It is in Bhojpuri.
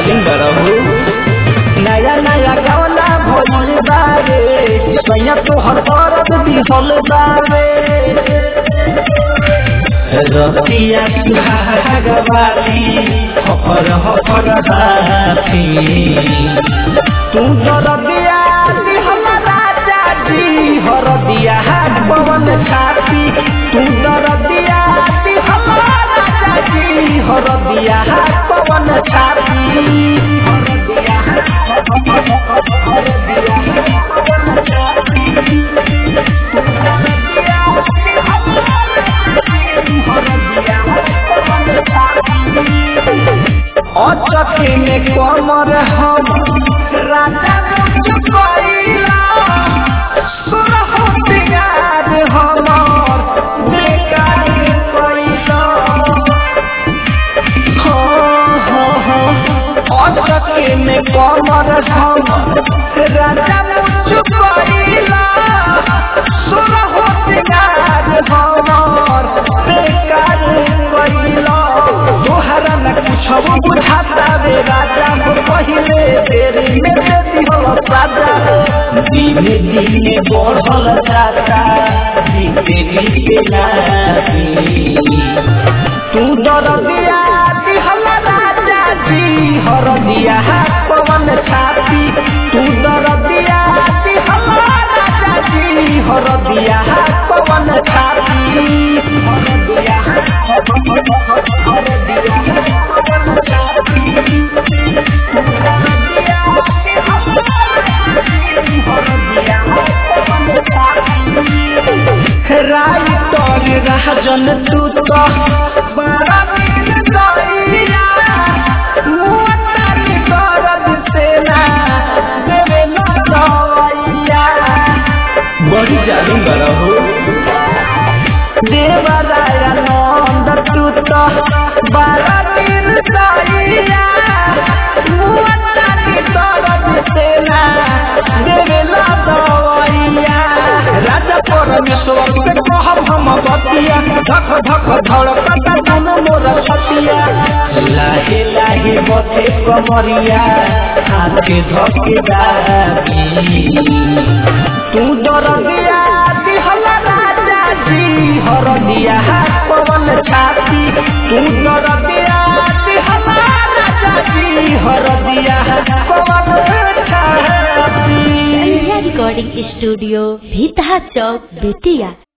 जालिम बरहु नया नया गाना भइल बारे सैया तोहर औरत दिहल बारे रतिया सुहागवाली हफर हफर हाथी तू दरदिया दिहल राजा जी हरदिया पवन छाती तू दरदिया दिहल राजा जी हरदिया पवन छाती अचके में कमर हम राजा सुरह सिंगार हमर बेकार कैला अचके में कमर हम राजा मुझुकैला सुरह सिंगार हमर बेकार कैला तोहरा न कुछ बुझाता रे राजा हो पहिले तेरी में देती हो साजा दिने दिने बढ़ल जाता दिने दिने नाती तू दरदिया दिहल राजा जी हरदिया पवन छाती तू दरदिया दिहल राजा जी हरदिया पवन छाती हरदिया राजन तू तो बड़ा निर्दयिया मुअत्तरी दर्द से ना देवे ना दवाइया बड़ी जालिम बरहु देवराया नंद तू तो बड़ा निर्दयिया मुअत्तरी दर्द से ना देवे ना दवाइया राजा परमेश्वर से कहब हम बतिया धक धक धड़कता दोनों मोर छतिया लाहे लाहे बथे कमरिया हाथ के धके दाबी तू दरदिया दिहल राजा जी हरदिया पवन छाती तू दरदिया दिहल राजा जी हरदिया पवन छाती रिकॉर्डिंग स्टूडियो भीतहा चौक बेतिया।